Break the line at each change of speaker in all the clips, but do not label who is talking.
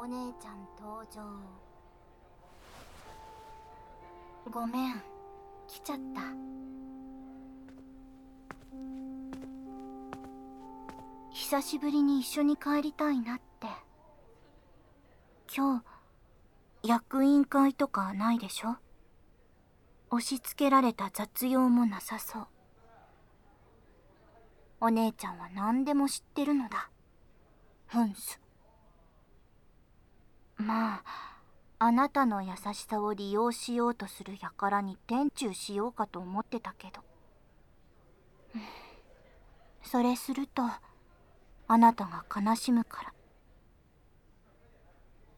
お姉ちゃん登場。ごめん、来ちゃった。久しぶりに一緒に帰りたいなって。今日役員会とかないでしょ。押し付けられた雑用もなさそう。お姉ちゃんは何でも知ってるのだ。ふんす。まあ、あなたの優しさを利用しようとする輩に天誅しようかと思ってたけど。それすると、あなたが悲しむから。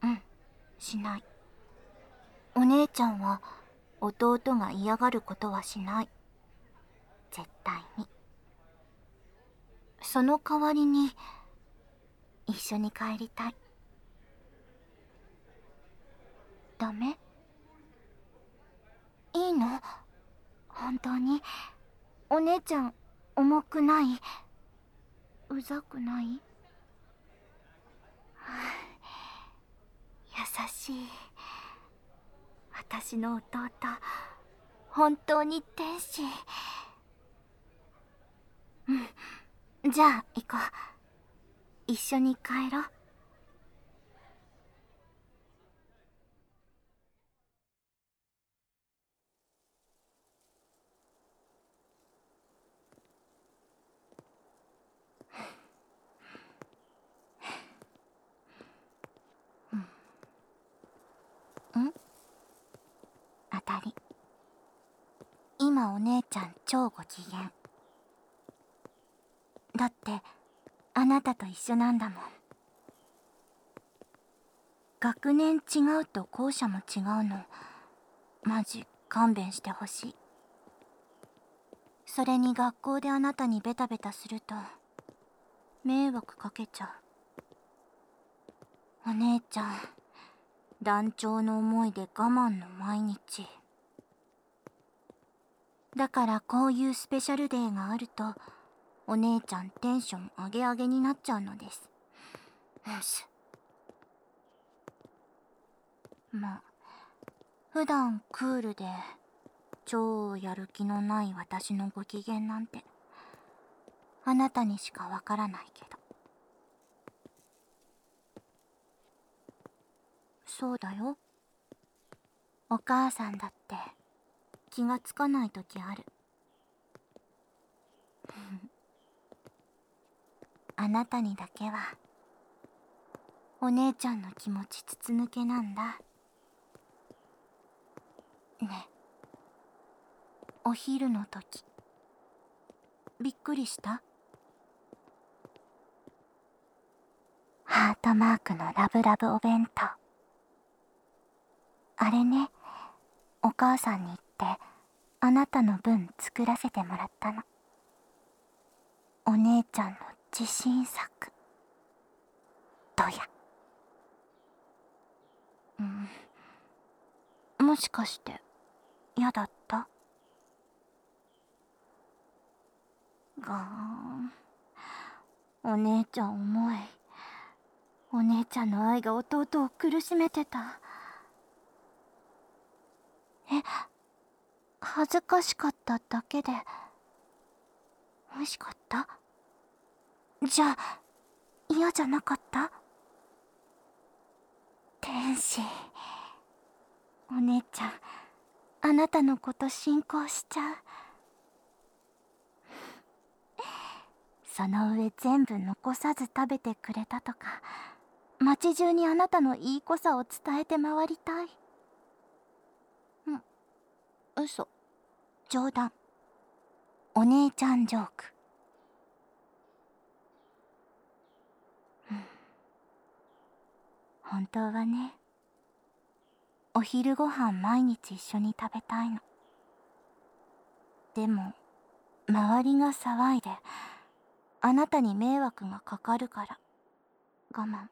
しない。お姉ちゃんは弟が嫌がることはしない。絶対に。その代わりに、一緒に帰りたい。ダメ？いいの？本当に？お姉ちゃん、重くない？うざくない？優しい。私の弟、本当に天使。じゃあ行こう。一緒に帰ろう。当たり。今お姉ちゃん超ご機嫌。だってあなたと一緒なんだもん。学年違うと校舎も違うの。マジ勘弁してほしい。それに学校であなたにベタベタすると迷惑かけちゃう。お姉ちゃん、団長の思いで我慢の毎日。だからこういうスペシャルデーがあるとお姉ちゃんテンション上げ上げになっちゃうのです。まあ、普段クールで超やる気のない私のご機嫌なんてあなたにしかわからないけど。そうだよ。お母さんだって気がつかない時ある。あなたにだけはお姉ちゃんの気持ち筒抜けなんだ。ね、お昼の時びっくりした？ハートマークのラブラブお弁当。あれね、お母さんに言ってあなたの分作らせてもらったの。お姉ちゃんの自信作。どや。もしかして嫌だった？がーん、お姉ちゃん重い。お姉ちゃんの愛が弟を苦しめてた。恥ずかしかっただけで美味しかった？じゃあ嫌じゃなかった？天使。お姉ちゃん、あなたのこと信仰しちゃう。その上全部残さず食べてくれたとか、街中にあなたのいい子さを伝えて回りたい。嘘。冗談。お姉ちゃんジョーク。本当はね、お昼ご飯毎日一緒に食べたいの。でも周りが騒いであなたに迷惑がかかるから我慢。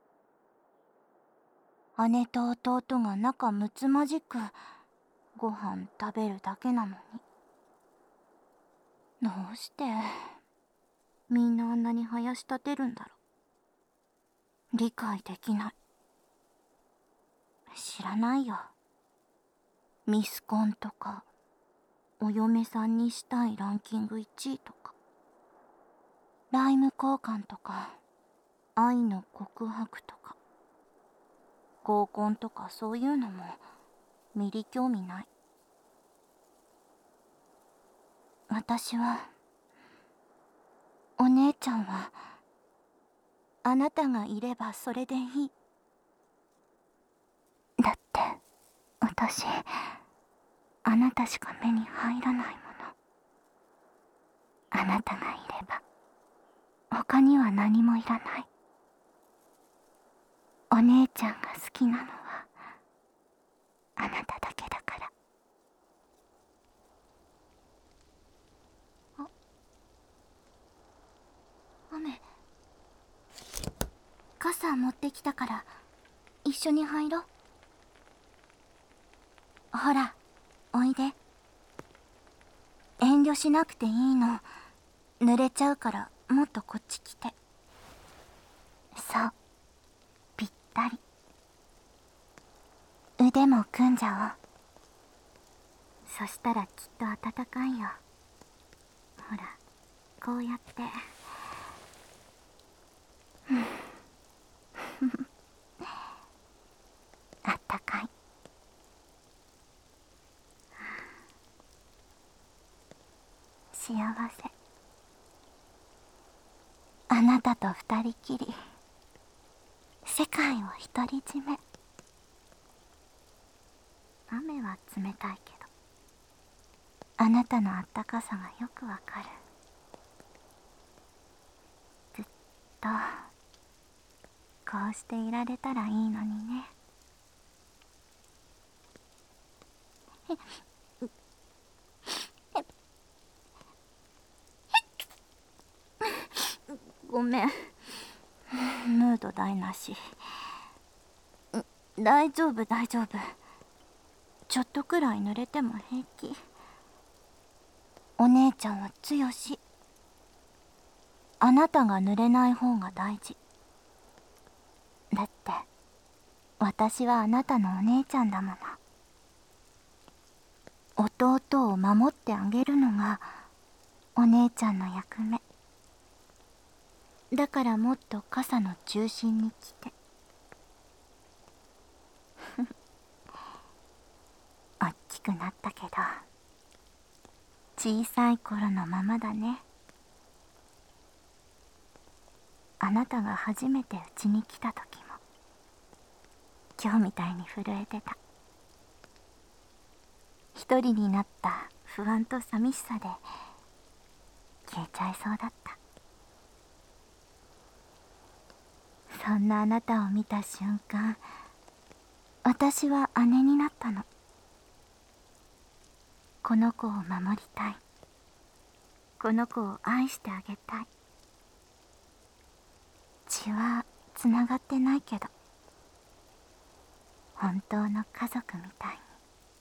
姉と弟が仲睦まじくご飯食べるだけなのに、どうしてみんなあんなにはやしたてるんだろう。理解できない。 知らないよ。ミスコンとかお嫁さんにしたいランキング1位とかライム交換とか愛の告白とか合コンとかそういうのもミリ興味ない。私はお姉ちゃんはあなたがいればそれでいい。だって私あなたしか目に入らないもの。あなたがいれば他には何もいらない。お姉ちゃんが好きなのはあなただけだから。雨。傘持ってきたから一緒に入ろう。ほらおいで。遠慮しなくていいの。濡れちゃうからもっとこっち来て。そう、ぴったり。腕も組んじゃおう。そしたらきっと暖かいよ。ほらこうやって。あったかい。幸せ。あなたと二人きり世界を独り占め。雨は冷たいけどあなたのあったかさがよくわかる。ずっとこうしていられたらいいのにね。ごめん、ムード台無し。大丈夫大丈夫。ちょっとくらい濡れても平気。お姉ちゃんは強し。あなたが濡れない方が大事。だって私はあなたのお姉ちゃんだもの。弟を守ってあげるのがお姉ちゃんの役目。だからもっと傘の中心に来て。おっきくなったけど小さい頃のままだね。あなたが初めてうちに来た時も今日みたいに震えてた。一人になった不安と寂しさで消えちゃいそうだった。そんなあなたを見た瞬間、私は姉になったの。この子を守りたい。この子を愛してあげたい。血はつながってないけど本当の家族みたいに。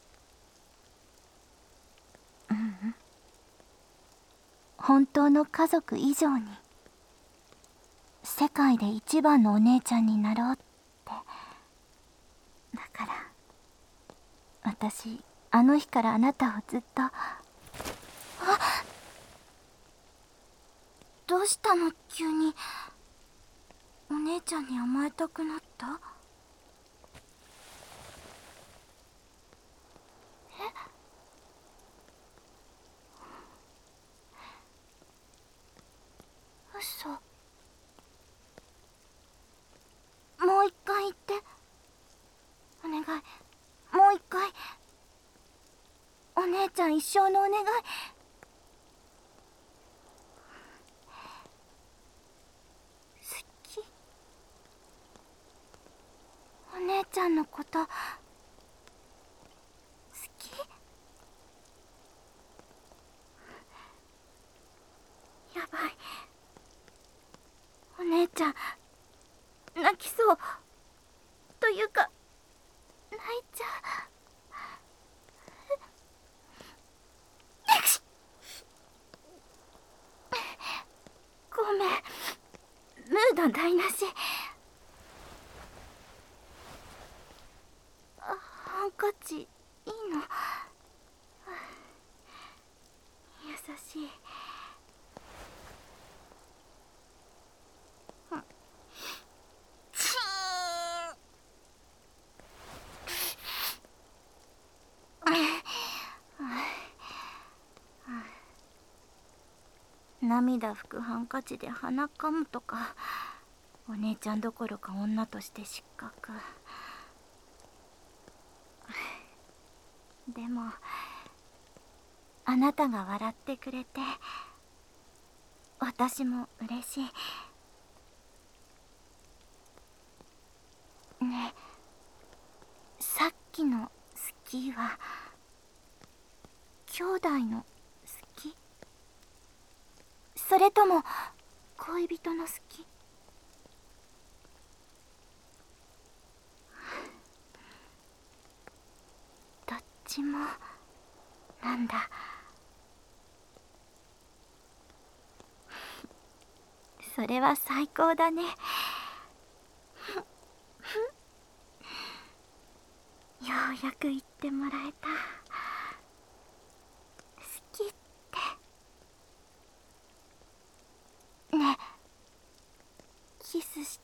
本当の家族以上に世界で一番のお姉ちゃんになろうって。だから私あの日からあなたをずっと。どうしたの急に。お姉ちゃんに甘えたくなった？嘘。もう一回言って。お願い、もう一回。お姉ちゃん一生のお願い。好き。お姉ちゃんのこと好き。やばい。お姉ちゃん泣きそう。というか泣いちゃう。ごめん、ムード台無し。 涙拭くハンカチで鼻かむとか、お姉ちゃんどころか女として失格。でもあなたが笑ってくれて私も嬉しい。ねえ、さっきの好きは兄弟の好き？それとも恋人の好き？どっちもなんだ。それは最高だね。ようやく言ってもらえた。好きって。ねえ、キスして。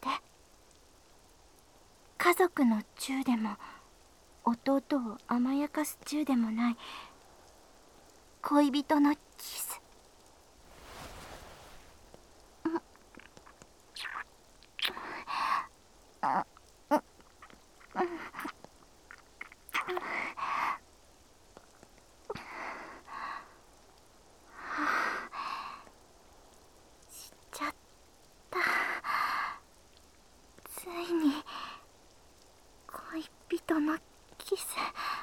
家族のチューでも弟を甘やかすチューでもない恋人のキス。しちゃった。ついに恋人のキス。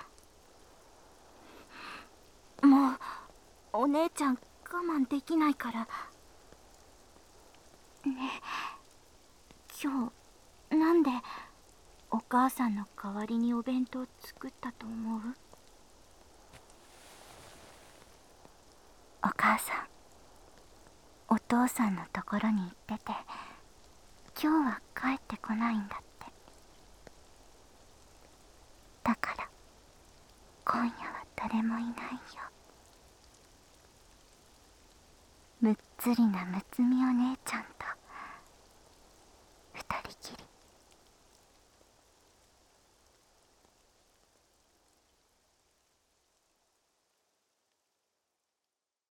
もうお姉ちゃん我慢できないから。ねえ、今日なんでお母さんの代わりにお弁当作ったと思う？お母さん、お父さんのところに行ってて今日は帰ってこないんだって。だから今夜は誰もいないよ。むっつりなむつみお姉ちゃん